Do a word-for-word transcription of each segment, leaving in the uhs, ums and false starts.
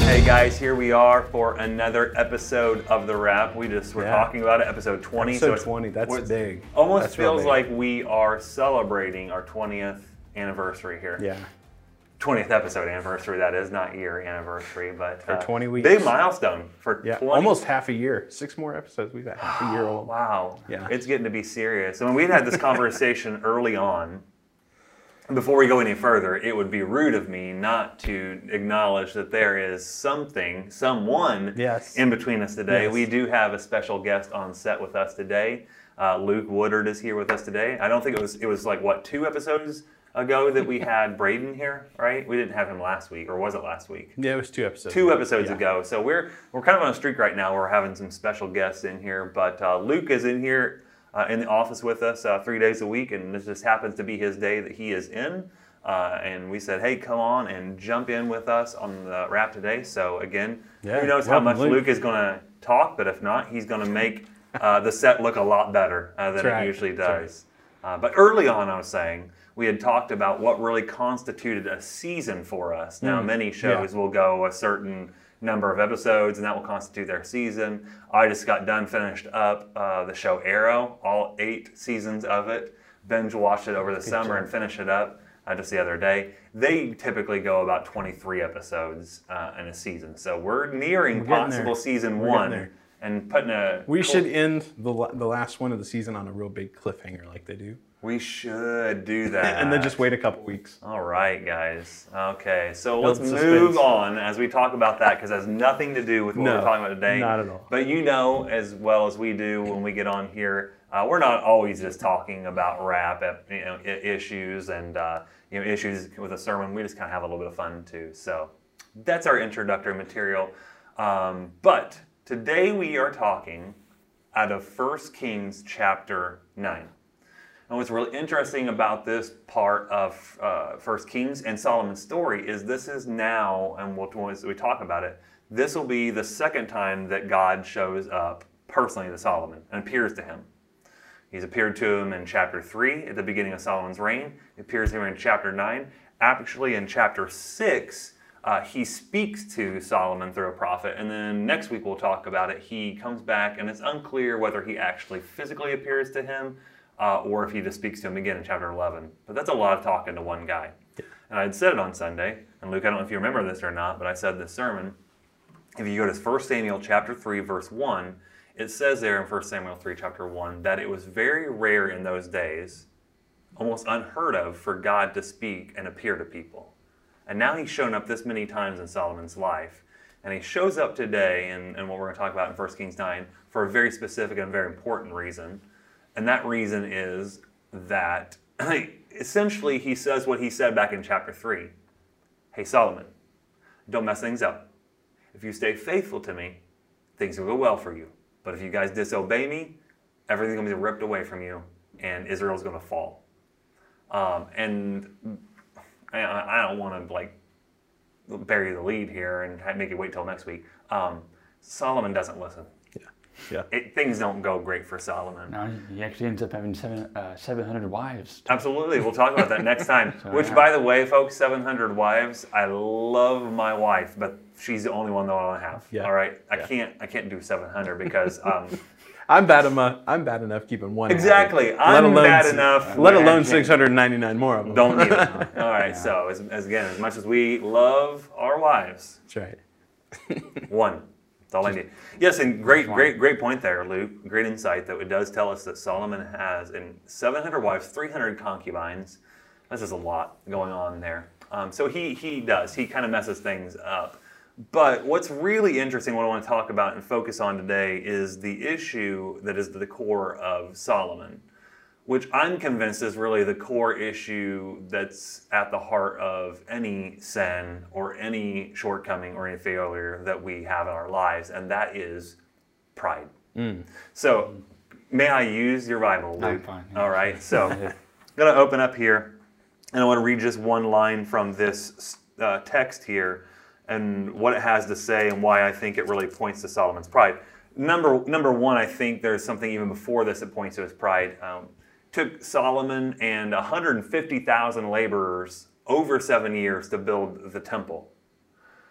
Hey guys, here we are for another episode of The Wrap. We just were Yeah. talking about it, episode twenty. Episode so it's, twenty, that's it's big. Almost That's real feels big. like we are celebrating our twentieth anniversary here. Yeah. twentieth episode anniversary, that is, not year anniversary, but For uh, twenty weeks. big milestone for Yeah. twenty. Almost half a year. Six more episodes. We've got half a year old. Wow. Yeah. It's getting to be serious. I mean, we had this conversation early on. Before we go any further, it would be rude of me not to acknowledge that there is something, someone Yes. in between us today. Yes. We do have a special guest on set with us today. Uh, Luke Woodard is here with us today. I don't think it was, it was like, what, two episodes ago that we had Braden here, right? We didn't have him last week, or was it last week? Yeah, it was two episodes. Two episodes Yeah. ago. So we're we're kind of on a streak right now. We're having some special guests in here, but uh, Luke is in here uh, in the office with us uh, three days a week, and this just happens to be his day that he is in. Uh, and we said, hey, come on and jump in with us on the wrap today. So again, Yeah, who knows how welcome, much Luke. Luke is going to talk, but if not, he's going to make uh, the set look a lot better uh, than That's it right. usually That's does. Uh, but early on, I was saying, we had talked about what really constituted a season for us. Now, Mm, many shows will go a certain number of episodes, and that will constitute their season. I just got done, finished up uh, the show Arrow, all eight seasons of it. Binge watched it over the summer job. and finished it up uh, just the other day. They typically go about twenty-three episodes uh, in a season. So we're nearing We're getting possible there. season We're getting one there. and putting a... We cool- should end the la- the last one of the season on a real big cliffhanger like they do. We should do that. And then just wait a couple weeks. All right, guys. Okay, so Build let's suspense. move on as we talk about that because it has nothing to do with what No, we're talking about today. not at all. But you know as well as we do when we get on here, uh, we're not always just talking about rap, uh, you know, i- issues and uh, you know issues with a sermon. We just kind of have a little bit of fun too. So that's our introductory material. Um, but today we are talking out of First Kings chapter nine. And what's really interesting about this part of uh, First Kings and Solomon's story is this is now, and we'll, as we talk about it, this will be the second time that God shows up personally to Solomon and appears to him. He's appeared to him in chapter three at the beginning of Solomon's reign. He appears here in chapter nine. Actually, in chapter six, uh, he speaks to Solomon through a prophet. And then next week we'll talk about it. He comes back, and it's unclear whether he actually physically appears to him Uh, or if he just speaks to him again in chapter eleven. But that's a lot of talking to one guy. Yeah. And I had said it on Sunday, and Luke, I don't know if you remember this or not, but I said this sermon, if you go to First Samuel chapter three, verse one, it says there in First Samuel three, chapter one, that it was very rare in those days, almost unheard of, for God to speak and appear to people. And now he's shown up this many times in Solomon's life. And he shows up today, and, and what we're going to talk about in First Kings nine, for a very specific and very important reason. And that reason is that essentially he says what he said back in chapter three. Hey, Solomon, don't mess things up. If you stay faithful to me, things will go well for you. But if you guys disobey me, everything's going to be ripped away from you, and Israel's going to fall. Um, and I, I don't want to like bury the lead here and make it wait till next week. Um, Solomon doesn't listen. Yeah. It, things don't go great for Solomon. No, he actually ends up having seven, uh, seven hundred wives. Absolutely. We'll talk about that next time. So, Which, yeah. by the way, folks, seven hundred wives. I love my wife, but she's the only one that I want to have. Yeah. All right. I Yeah. can't. I can't do seven hundred because. Um, I'm bad enough. I'm bad enough keeping one. Exactly. happy. I'm Let alone bad s- enough Let when I alone can't- six hundred ninety-nine more of them. don't need it. All right. So, as, as again, as much as we love our wives, That's right. one. That's all I need. Yes, and great, great, great point there, Luke. Great insight that it does tell us that Solomon has in seven hundred wives, three hundred concubines. This is a lot going on there. Um, so he he does. He kind of messes things up. But what's really interesting, what I want to talk about and focus on today, is the issue that is the core of Solomon, which I'm convinced is really the core issue that's at the heart of any sin or any shortcoming or any failure that we have in our lives, and that is pride. Mm. So, may I use your Bible, Luke? I'm fine, yeah. All right, so I'm going to open up here, and I want to read just one line from this uh, text here, and what it has to say and why I think it really points to Solomon's pride. Number, number one, I think there's something even before this that points to his pride. Um, took Solomon and one hundred fifty thousand laborers over seven years to build the temple.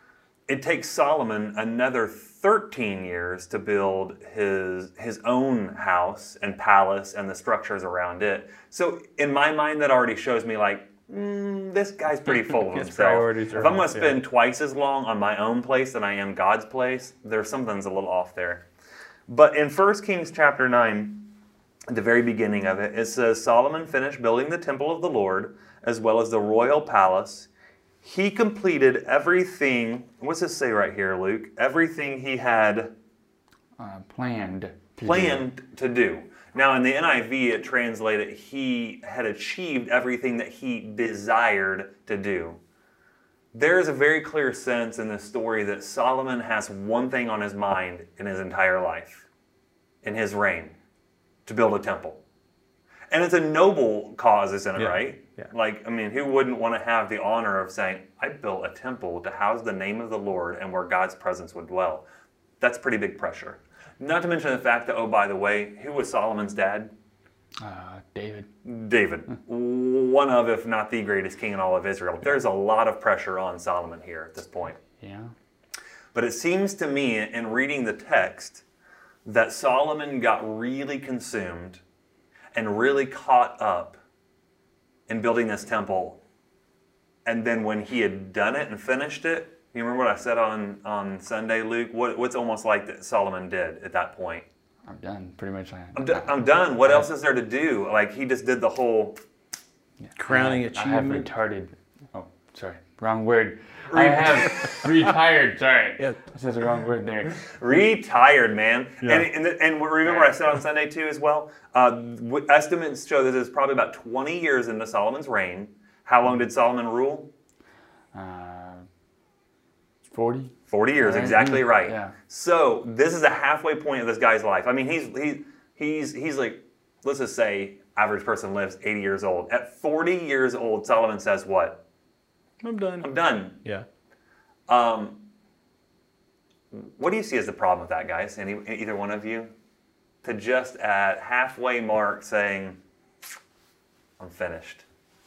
it takes Solomon another thirteen years to build his his own house and palace and the structures around it. So in my mind, that already shows me like, mm, this guy's pretty full of His himself. priorities are If I'm going off, to yeah. spend twice as long on my own place than I am God's place, there's something's a little off there. But in First Kings chapter nine, at the very beginning of it, it says, Solomon finished building the temple of the Lord, as well as the royal palace. He completed everything, what's this say right here, Luke? Everything he had Uh, planned. To planned do. to do. Now in the N I V it translated, he had achieved everything that he desired to do. There is a very clear sense in this story that Solomon has one thing on his mind in his entire life, in his reign, to build a temple. And it's a noble cause, isn't it, Yeah. right? Yeah. Like, I mean, who wouldn't want to have the honor of saying, I built a temple to house the name of the Lord and where God's presence would dwell? That's pretty big pressure. Not to mention the fact that, oh, by the way, who was Solomon's dad? Uh, David. David. One of, if not the greatest king in all of Israel. There's a lot of pressure on Solomon here at this point. Yeah. But it seems to me, in reading the text, that Solomon got really consumed and really caught up in building this temple. And then when he had done it and finished it, you remember what I said on, on Sunday, Luke? What, what's almost like that Solomon did at that point? I'm done. Pretty much. I, I'm, do- I'm done. What else is there to do? Like, he just did the whole... Crowning I have, achievement. I have retarded. Oh, sorry. Wrong word. I have retired. Sorry. Yeah. I said the wrong word there. Retired, man. Yeah. And, and, and remember I said on Sunday too as well, uh, w- estimates show that it's probably about twenty years into Solomon's reign. How long did Solomon rule? Uh, forty. forty years, Right. exactly right. Yeah. So this is a halfway point of this guy's life. I mean, he's he, he's he's like, let's just say average person lives eighty years old. At forty years old, Solomon says what? I'm done. I'm done. Yeah. Um, what do you see as the problem with that, guys? Any, either one of you? To just at halfway mark saying, I'm finished.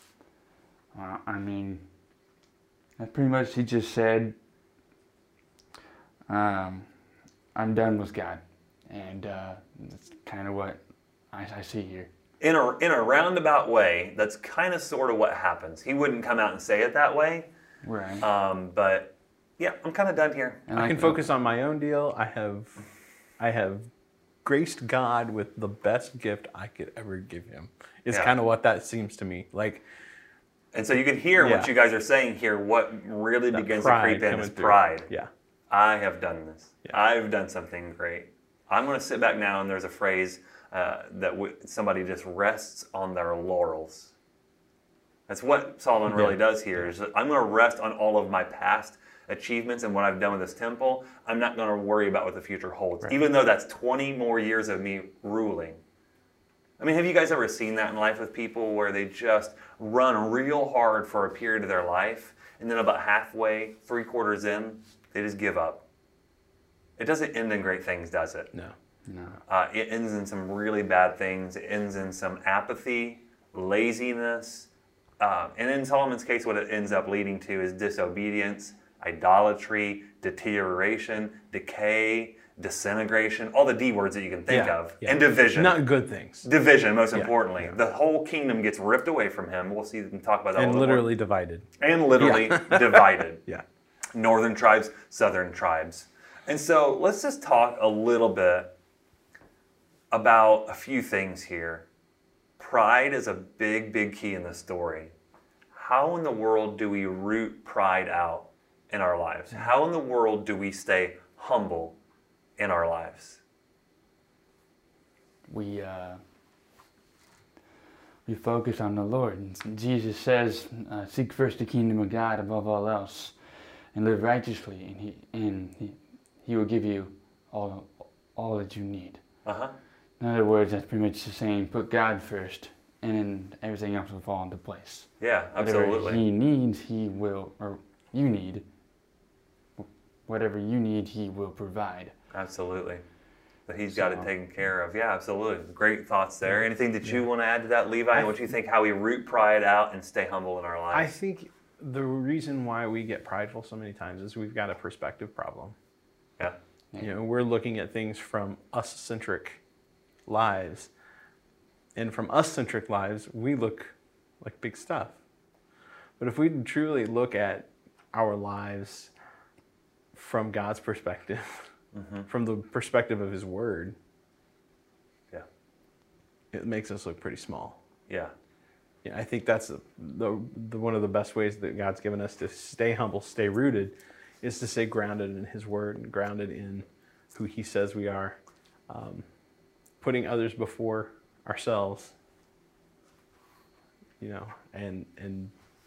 Uh, I mean, that's pretty much he just said, um, I'm done with God. And uh, that's kind of what I, I see here. In a, in a roundabout way, that's kind of sort of what happens. He wouldn't come out and say it that way. Right. Um, but yeah, I'm kind of done here. And I like can the- focus on my own deal. I have, I have graced God with the best gift I could ever give him. Is Yeah. kind of what that seems to me like. And so you can hear what Yeah. you guys are saying here. What really That begins to pride creep in coming is through. pride. Yeah. I have done this. Yeah. I've done something great. I'm going to sit back now, and there's a phrase uh, that w- somebody just rests on their laurels. That's what Solomon really Yeah. does here. Is that I'm going to rest on all of my past achievements and what I've done with this temple. I'm not going to worry about what the future holds, Right. even though that's twenty more years of me ruling. I mean, have you guys ever seen that in life with people where they just run real hard for a period of their life, and then about halfway, three quarters in, they just give up? It doesn't end in great things, does it? No. No. Uh, it ends in some really bad things. It ends in some apathy, laziness. Uh, and in Solomon's case, what it ends up leading to is disobedience, idolatry, deterioration, decay, disintegration, all the D words that you can think Yeah, of, yeah. and division. Not good things. Division, most Yeah, importantly. yeah. The whole kingdom gets ripped away from him. We'll see them talk about that a And little more. literally divided. And literally divided. Yeah. Northern tribes, southern tribes. And so let's just talk a little bit about a few things here. Pride is a big, big key in this story. How in the world do we root pride out in our lives? How in the world do we stay humble in our lives? We uh, we focus on the Lord. And Jesus says, uh, "Seek first the kingdom of God above all else, and live righteously, and He and He, he will give you all all that you need." Uh-huh. In other words, that's pretty much the saying: put God first, and then everything else will fall into place. Yeah, Whatever absolutely. He needs, He will, or you need. Whatever you need, He will provide. Absolutely. That he's got it So- taken care of. Yeah, absolutely. Great thoughts there. Anything that you want to add to that, Levi? What you think how we root pride out and stay humble in our I lives? think the reason why we get prideful so many times is we've got a perspective problem. Yeah. You know, we're looking at things from us-centric lives. And from us-centric lives, we look like big stuff. But if we truly look at our lives from God's perspective, mm-hmm. from the perspective of His Word, yeah, it makes us look pretty small. Yeah. Yeah, I think that's the, the, the one of the best ways that God's given us to stay humble, stay rooted, is to stay grounded in His Word and grounded in who He says we are, um, putting others before ourselves, you know, and and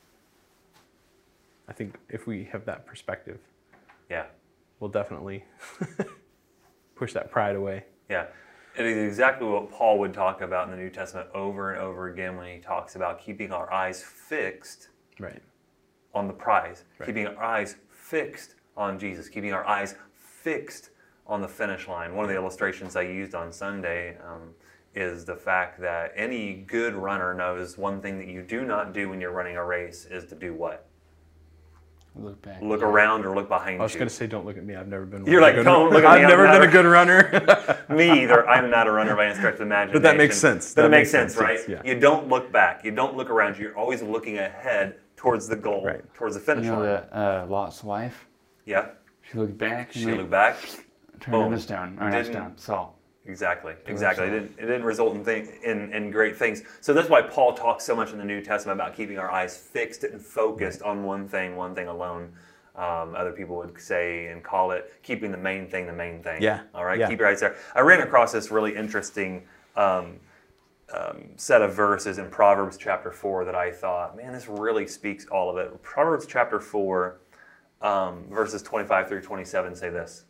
I think if we have that perspective, yeah, we'll definitely push that pride away. Yeah. It is exactly what Paul would talk about in the New Testament over and over again when he talks about keeping our eyes fixed right. on the prize, right. keeping our eyes fixed on Jesus, keeping our eyes fixed on the finish line. One of the illustrations I used on Sunday um, is the fact that any good runner knows one thing that you do not do when you're running a race is to do what? Look back. Look around or look behind you. I was going to say, don't look at me. I've never been. You're like, don't look at me. I've never been a good runner. Me either. I'm not a runner by any stretch of the imagination. But that makes sense. But that it makes sense, sense, right? Yes, yeah. You don't look back. You don't look around you. You're always looking ahead towards the goal, right. towards the finish you know line. The, uh, Lot's wife? Yeah. She looked back. She looked back. Turned this down. Or that's down. Saul. Exactly, exactly. It didn't, it didn't result in, thing, in in great things. So that's why Paul talks so much in the New Testament about keeping our eyes fixed and focused on one thing, one thing alone. Um, other people would say and call it keeping the main thing the main thing. Yeah. All right, yeah. keep your eyes there. I ran across this really interesting um, um, set of verses in Proverbs chapter four that I thought, man, this really speaks all of it. Proverbs chapter four, um, verses twenty-five through twenty-seven say this.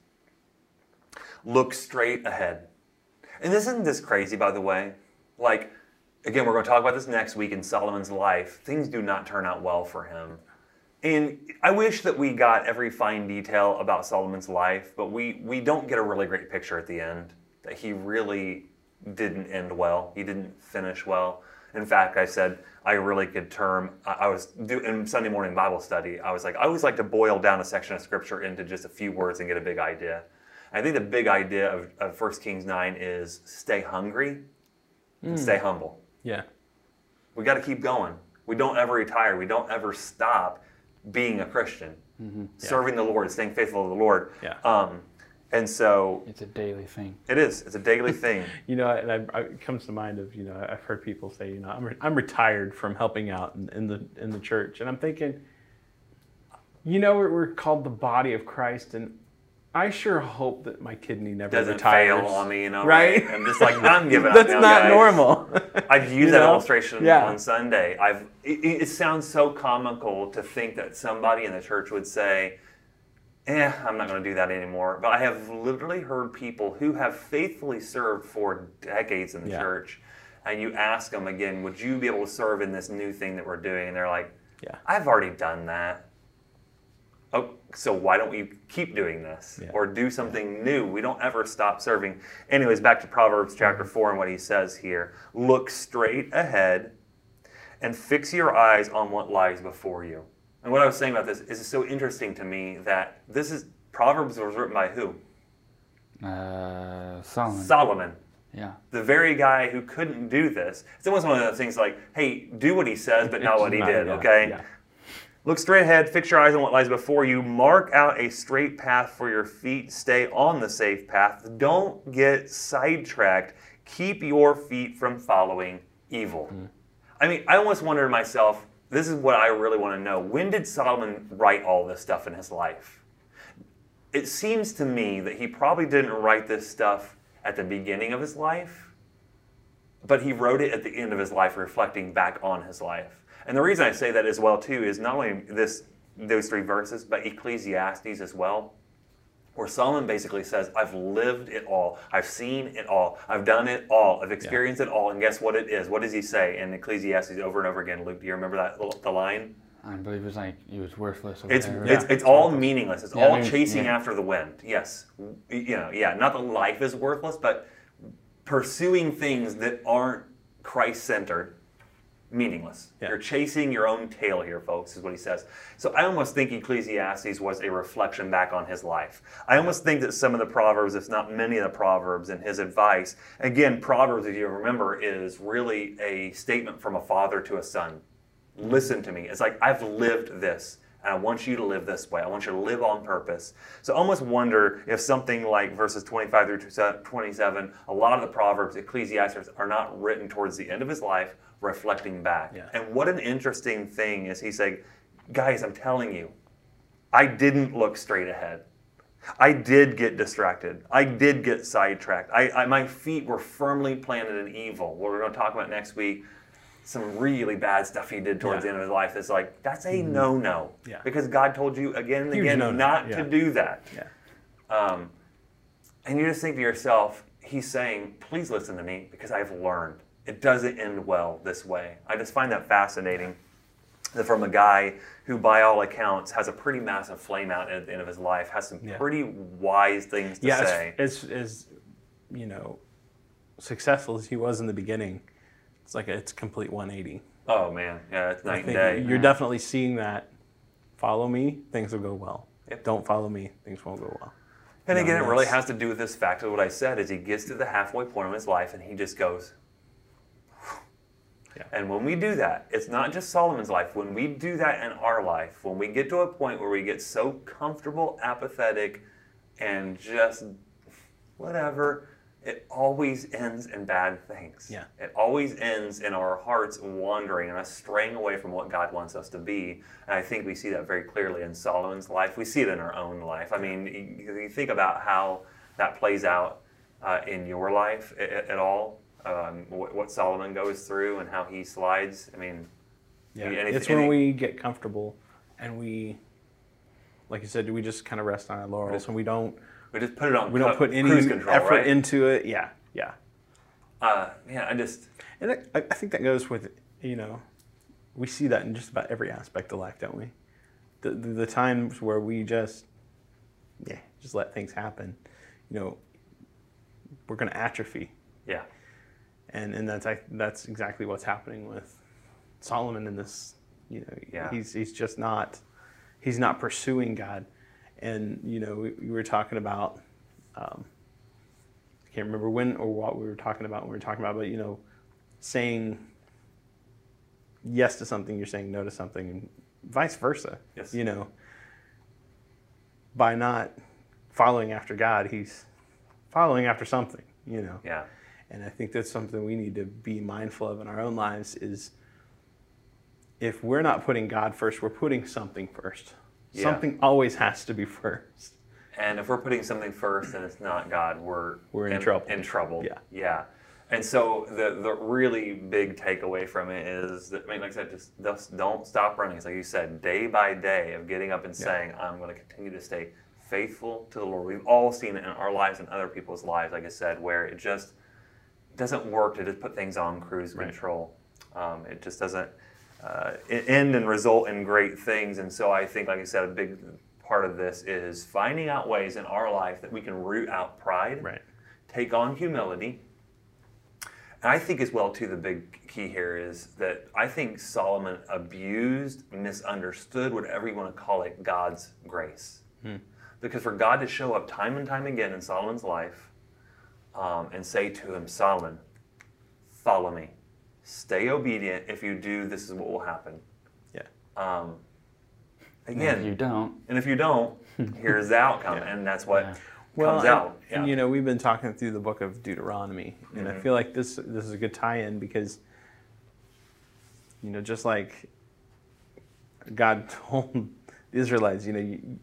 Look straight ahead. And isn't this crazy, by the way? Like, again, we're going to talk about this next week in Solomon's life. Things do not turn out well for him. And I wish that we got every fine detail about Solomon's life, but we, we don't get a really great picture at the end, that he really didn't end well. He didn't finish well. In fact, I said I really could term, I was doing in Sunday morning Bible study, I was like, I always like to boil down a section of Scripture into just a few words and get a big idea. I think the big idea of, of First Kings nine is stay hungry and mm. stay humble. Yeah. We got to keep going. We don't ever retire. We don't ever stop being a Christian, mm-hmm. yeah. serving the Lord, staying faithful to the Lord. Yeah. Um, and so it's a daily thing. It is. It's a daily thing. You know, and I, I, it comes to mind of, you know, I've heard people say, you know, I'm, re- I'm retired from helping out in, in the in the church, and I'm thinking, you know, we're, we're called the body of Christ, and I sure hope that my kidney never doesn't retires. fail on me, you know. Right? right? I'm just like, I'm giving up That's now, not guys. normal. I've used You that know? illustration Yeah. on Sunday. I've. It, it sounds so comical to think that somebody in the church would say, eh, I'm not going to do that anymore. But I have literally heard people who have faithfully served for decades in the Yeah. church, and you ask them again, would you be able to serve in this new thing that we're doing? And they're like, Yeah. I've already done that. Oh, so why don't we keep doing this Yeah. or do something new? We don't ever stop serving. Anyways, back to Proverbs chapter four and what he says here. Look straight ahead and fix your eyes on what lies before you. And what I was saying about this is it's so interesting to me that this is Proverbs was written by who? Uh, Solomon. Solomon. Yeah. The very guy who couldn't do this. It's almost one of those things like, hey, do what he says, but not what he Not- did, yeah, okay? yeah. Look straight ahead, fix your eyes on what lies before you, mark out a straight path for your feet, stay on the safe path, don't get sidetracked, keep your feet from following evil. Mm. I mean, I almost wonder to myself, this is what I really want to know, when did Solomon write all this stuff in his life? It seems to me that he probably didn't write this stuff at the beginning of his life, but he wrote it at the end of his life, reflecting back on his life. And the reason I say that as well, too, is not only this, those three verses, but Ecclesiastes as well, where Solomon basically says, I've lived it all. I've seen it all. I've done it all. I've experienced yeah. it all. And guess what it is? What does he say in Ecclesiastes over and over again? Luke, do you remember that the line? I believe it was like, it was worthless. Or it's, whatever. it's Yeah. it's all meaningless. It's Yeah, all I mean, chasing yeah. after the wind. Yes. You know, yeah, not that life is worthless, but pursuing things that aren't Christ-centered meaningless. Yeah. You're chasing your own tail here, folks, is what he says. So I almost think Ecclesiastes was a reflection back on his life. I almost think that some of the Proverbs, if not many of the Proverbs and his advice, again, Proverbs, if you remember, is really a statement from a father to a son. Listen to me. It's like, I've lived this, and I want you to live this way. I want you to live on purpose. So I almost wonder if something like verses twenty-five through twenty-seven, a lot of the Proverbs, Ecclesiastes, are not written towards the end of his life, reflecting back. Yeah. And what an interesting thing is he's saying, guys, I'm telling you, I didn't look straight ahead. I did get distracted. I did get sidetracked. I, I my feet were firmly planted in evil. What we're going to talk about next week, some really bad stuff he did towards Yeah. the end of his life. It's like, that's a no-no. Yeah. Because God told you again and Huge again no-no. not Yeah. to do that. Yeah. Um, and you just think to yourself, he's saying, please listen to me because I've learned. It doesn't end well this way. I just find that fascinating that from a guy who, by all accounts, has a pretty massive flame out at the end of his life, has some Yeah. pretty wise things to Yeah, say. as, as, as, you know, successful as he was in the beginning, it's like a, it's a complete one eighty. Oh, man. Yeah, it's I night and think day. you're definitely seeing that. Follow me, things will go well. Yep. Don't follow me, things won't go well. And You know, again, it really that's- has to do with this fact of what I said, is he gets to the halfway point of his life and he just goes. Yeah. And when we do that, it's not just Solomon's life. When we do that in our life, when we get to a point where we get so comfortable, apathetic, and just whatever, it always ends in bad things. Yeah. It always ends in our hearts wandering and us straying away from what God wants us to be. And I think we see that very clearly in Solomon's life. We see it in our own life. I mean, you, you think about how that plays out uh, in your life at, at all. Um, what, what Solomon goes through and how he slides. I mean, Yeah, any- it's any- when we get comfortable and we, like you said, we just kind of rest on our laurels and we don't we just put it on we don't cu- put any cruise control, effort right? into it. Yeah, yeah. Uh, yeah, I just And I, I think that goes with, you know, we see that in just about every aspect of life, don't we? The, the, the times where we just, yeah, just let things happen, you know, we're going to atrophy. yeah. And and that's I, that's exactly what's happening with Solomon in this. You know, Yeah. he's he's just not he's not pursuing God. And you know, we, we were talking about um, I can't remember when or what we were talking about. When we were talking about, but you know, saying yes to something, you're saying no to something, and vice versa. Yes. You know, by not following after God, he's following after something. You know. Yeah. And I think that's something we need to be mindful of in our own lives is if we're not putting God first, we're putting something first. Yeah. Something always has to be first. And if we're putting something first and it's not God, we're We're in trouble. In trouble. Yeah. Yeah. And so the the really big takeaway from it is that, I mean, like I said, just, just don't stop running. It's like you said, day by day of getting up and Yeah. saying, I'm going to continue to stay faithful to the Lord. We've all seen it in our lives and other people's lives, like I said, where it just doesn't work to just put things on cruise Right. control. Um, it just doesn't uh, it end and result in great things. And so I think, like I said, a big part of this is finding out ways in our life that we can root out pride, Right. take on humility. And I think as well, too, the big key here is that I think Solomon abused, misunderstood, whatever you want to call it, God's grace. Hmm. Because for God to show up time and time again in Solomon's life, Um, and say to him, Solomon, follow me. Stay obedient. If you do, this is what will happen. Yeah. Um, And again, if you don't, and if you don't, here's the outcome. Yeah. And that's what Yeah. Well, comes and, out. Yeah. and you know, we've been talking through the book of Deuteronomy, and I Mhm. feel like this this is a good tie-in because, you know, just like God told the Israelites, you know, you,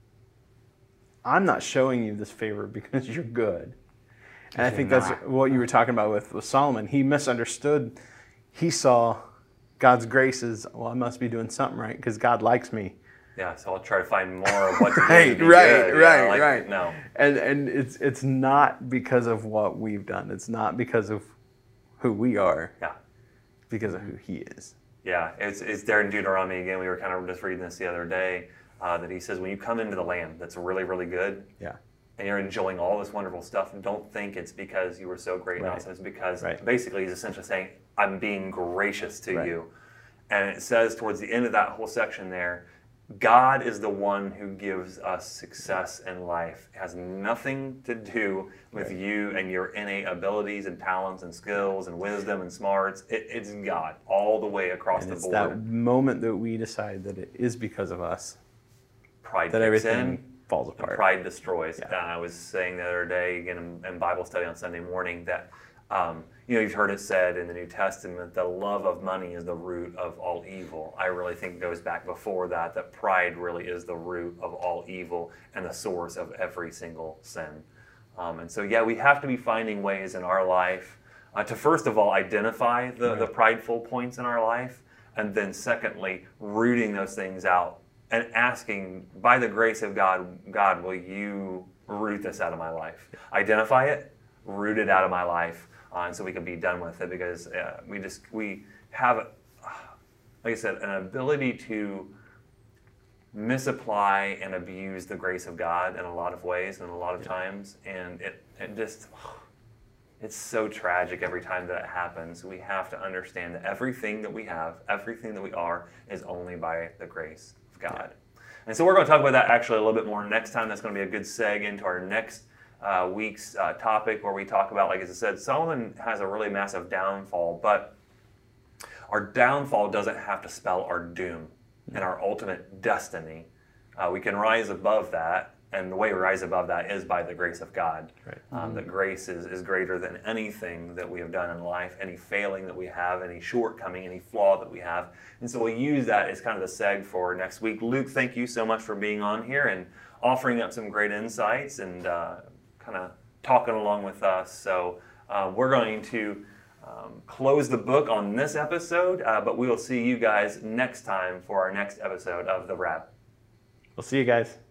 I'm not showing you this favor because you're good. And I You're think that's not. what you were talking about with, with Solomon. He misunderstood. He saw God's grace as, well, I must be doing something right because God likes me. yeah, so I'll try to find more of what to do to Right, be right, good. Yeah, right, like, right. No. And and it's it's not because of what we've done. It's not because of who we are. Yeah. It's because of who He is. Yeah, it's, it's there in Deuteronomy again. We were kind of just reading this the other day uh, that he says, when you come into the land that's really, really good, Yeah. and you're enjoying all this wonderful stuff, and don't think it's because you were so great. Right. And also it's because Right. basically he's essentially saying, I'm being gracious to Right. you. And it says towards the end of that whole section there, God is the one who gives us success in life. It has nothing to do with Right. you and your innate abilities and talents and skills and wisdom and smarts. It, it's God all the way across And the it's board. that moment that we decide that it is because of us Pride that kicks everything in. falls And apart. pride destroys. Yeah. Uh, I was saying the other day, again, in, in Bible study on Sunday morning, that um, you know, you've heard it said in the New Testament, the love of money is the root of all evil. I really think it goes back before that, that pride really is the root of all evil and the source of every single sin. Um, and so, yeah, we have to be finding ways in our life uh, to, first of all, identify the, Right. the prideful points in our life, and then secondly, rooting those things out and asking, by the grace of God, God, will you root this out of my life? Identify it, root it out of my life, uh, and so we can be done with it, because uh, we just, we have, uh, like I said, an ability to misapply and abuse the grace of God in a lot of ways and a lot of Yeah. times, and it, it just, it's so tragic every time that it happens. We have to understand that everything that we have, everything that we are, is only by the grace of God. And so we're going to talk about that actually a little bit more next time. That's going to be a good seg into our next uh, week's uh, topic, where we talk about, like I said, Solomon has a really massive downfall, but our downfall doesn't have to spell our doom and our ultimate destiny. Uh, we can rise above that, and the way we rise above that is by the grace of God. Right. Um, That grace is, is greater than anything that we have done in life, any failing that we have, any shortcoming, any flaw that we have. And so we'll use that as kind of the seg for next week. Luke, thank you so much for being on here and offering up some great insights and uh, kind of talking along with us. So uh, we're going to um, close the book on this episode, uh, but we will see you guys next time for our next episode of The Wrap. We'll see you guys.